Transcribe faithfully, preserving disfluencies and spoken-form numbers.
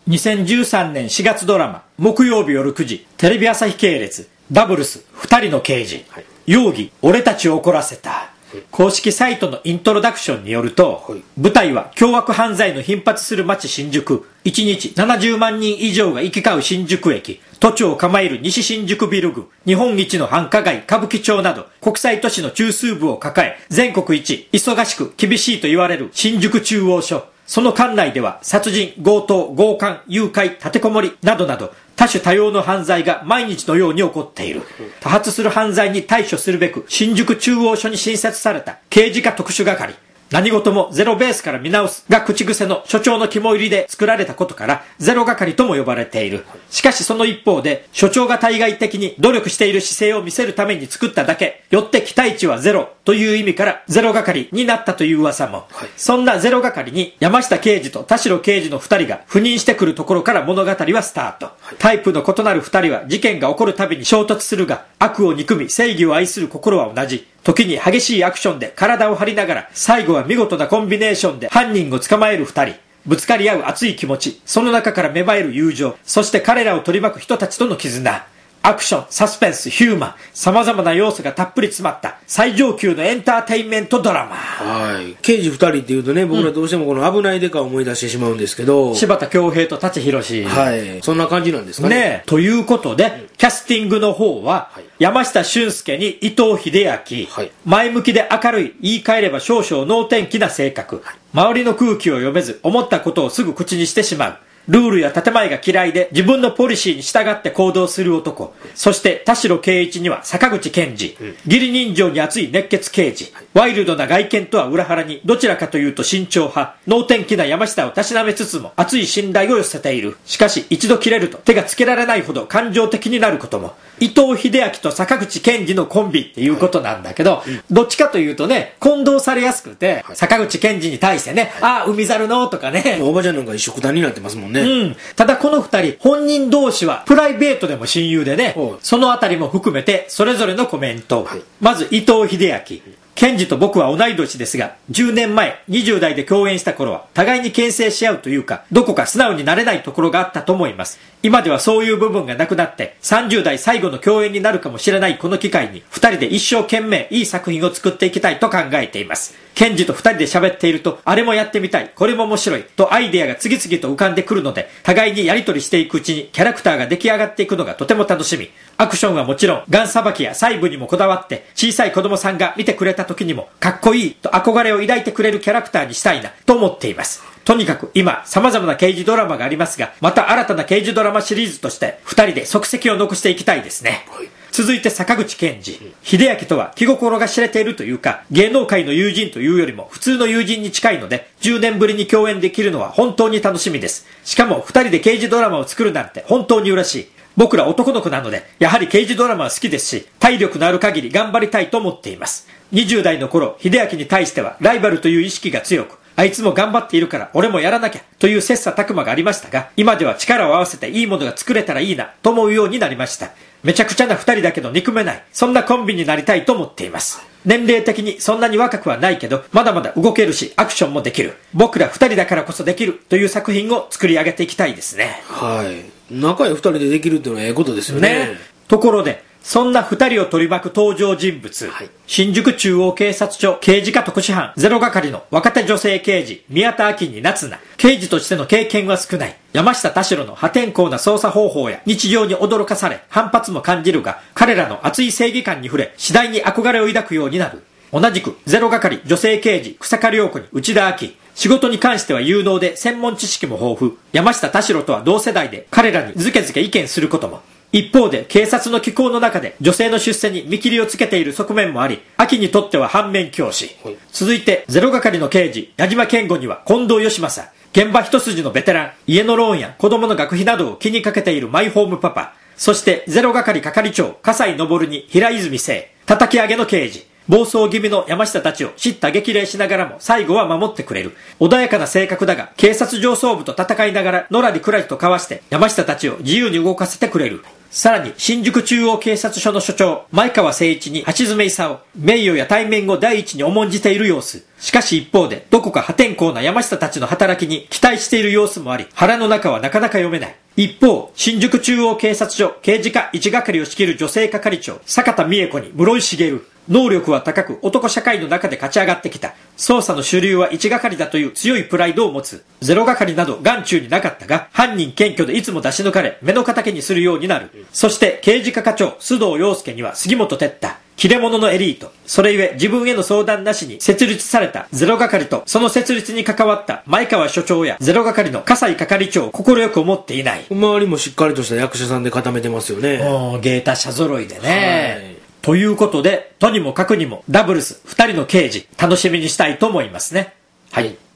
にせんじゅうさんねんしがつドラマ、木曜日夜くじ、テレビ朝日系列、ダブルス、二人の刑事、はい、容疑、俺たちを怒らせた。公式サイトのイントロダクションによると、はい、舞台は凶悪犯罪の頻発する街新宿、いちにちななじゅうまんにん以上が行き交う新宿駅、都庁を構える西新宿ビル群、日本一の繁華街歌舞伎町など国際都市の中枢部を抱え、全国一忙しく厳しいと言われる新宿中央署。その管内では殺人、強盗、強姦、誘拐、立てこもりなどなど多種多様の犯罪が毎日のように起こっている。多発する犯罪に対処するべく新宿中央署に新設された刑事課特殊係。何事もゼロベースから見直すが口癖の所長の肝入りで作られたことからゼロ係とも呼ばれている。しかしその一方で所長が対外的に努力している姿勢を見せるために作っただけ、よって期待値はゼロという意味からゼロ係になったという噂も、はい、そんなゼロ係に山下刑事と田代刑事の二人が赴任してくるところから物語はスタート、はい、タイプの異なる二人は事件が起こるたびに衝突するが、悪を憎み正義を愛する心は同じ。時に激しいアクションで体を張りながら、最後は見事なコンビネーションで犯人を捕まえる二人。ぶつかり合う熱い気持ち、その中から芽生える友情、そして彼らを取り巻く人たちとの絆。アクション、サスペンス、ヒューマン、様々な要素がたっぷり詰まった最上級のエンターテインメントドラマ。 はい。刑事二人っていうとね、僕らどうしてもこの危ないデカを思い出してしまうんですけど、 柴田恭平と舘ひろし。 はい。そんな感じなんですかね。 ねえ。ということで、うん、キャスティングの方は、はい、山下俊介に伊藤英明、はい、前向きで明るい、言い換えれば少々能天気な性格、はい、周りの空気を読めず思ったことをすぐ口にしてしまう。ルールや建前が嫌いで自分のポリシーに従って行動する男。そして田代圭一には坂口健二、うん、義理人情に熱い熱血刑事、ワイルドな外見とは裏腹にどちらかというと慎重派、能天気な山下をたしなめつつも熱い信頼を寄せている。しかし一度切れると手がつけられないほど感情的になることも。伊藤英明と坂口健二のコンビっていうことなんだけど、はいうん、どっちかというとね、混同されやすくて、はい、坂口健二に対してね、はい、ああ海猿のとかね、 おばちゃんなんか一緒くたになってますもんね。 うん。ただこの二人、本人同士はプライベートでも親友でね、そのあたりも含めてそれぞれのコメント。はい、まず伊藤英明。健二と僕は同い年ですが、じゅうねんまえ、にじゅう代で共演した頃は、互いに牽制し合うというか、どこか素直になれないところがあったと思います。今ではそういう部分がなくなって、さんじゅう代最後の共演になるかもしれないこの機会に、二人で一生懸命いい作品を作っていきたいと考えています。健二と二人で喋っていると、あれもやってみたい、これも面白い、とアイデアが次々と浮かんでくるので、互いにやり取りしていくうちにキャラクターが出来上がっていくのがとても楽しみ。アクションはもちろん、ガンさばきや細部にもこだわって、小さい子供さんが見てくれた時にも、かっこいいと憧れを抱いてくれるキャラクターにしたいな、と思っています。とにかく今、様々な刑事ドラマがありますが、また新たな刑事ドラマシリーズとして、二人で足跡を残していきたいですね。はい、続いて坂口健二。秀明とは気心が知れているというか、芸能界の友人というよりも普通の友人に近いので、じゅうねんぶりに共演できるのは本当に楽しみです。しかも二人で刑事ドラマを作るなんて本当に嬉しい。僕ら男の子なので、やはり刑事ドラマは好きですし、体力のある限り頑張りたいと思っています。にじゅう代の頃、秀明に対してはライバルという意識が強く、あいつも頑張っているから俺もやらなきゃという切磋琢磨がありましたが、今では力を合わせていいものが作れたらいいなと思うようになりました。めちゃくちゃな二人だけど憎めない、そんなコンビになりたいと思っています。年齢的にそんなに若くはないけど、まだまだ動けるしアクションもできる、僕ら二人だからこそできるという作品を作り上げていきたいですね。 はい。仲良い二人でできるっていうのはええことですよね。ね。 ところで、そんな二人を取り巻く登場人物、はい、新宿中央警察署刑事課特殊班ゼロ係の若手女性刑事宮田明に夏菜。刑事としての経験は少ない山下田代の破天荒な捜査方法や日常に驚かされ反発も感じるが、彼らの熱い正義感に触れ次第に憧れを抱くようになる。同じくゼロ係女性刑事草刈涼子に内田明。仕事に関しては有能で専門知識も豊富。山下田代とは同世代で彼らにズケズケ意見することも。一方で警察の機構の中で女性の出世に見切りをつけている側面もあり、秋にとっては反面教師。はい、続いてゼロ係の刑事矢島健吾には近藤義正。現場一筋のベテラン、家のローンや子供の学費などを気にかけているマイホームパパ。そしてゼロ係係長笠井昇に平泉聖。叩き上げの刑事。暴走気味の山下たちを叱咤激励しながらも最後は守ってくれる。穏やかな性格だが、警察上層部と戦いながらのらりくらりと交わして山下たちを自由に動かせてくれる。 さらに、新宿中央警察署の署長、前川誠一に橋爪功、名誉や対面を第一に重んじている様子。しかし一方で、どこか破天荒な山下たちの働きに期待している様子もあり、腹の中はなかなか読めない。一方、新宿中央警察署刑事課一係を仕切る女性係長、坂田美恵子に室井茂。能力は高く男社会の中で勝ち上がってきた。捜査の主流は一係だという強いプライドを持つ。ゼロ係など眼中になかったが、犯人検挙でいつも出し抜かれ、目の敵にするようになる。そして刑事課課長、須藤洋介には杉本哲太。切れ者のエリート。それゆえ自分への相談なしに設立されたゼロ係とその設立に関わった前川署長やゼロ係の笠井係長を心よく思っていない。 周りもしっかりとした役者さんで固めてますよね。 もう芸達者揃いでね。はい、ということで、とにもかくにもダブルスふたりの刑事楽しみにしたいと思いますね。はい。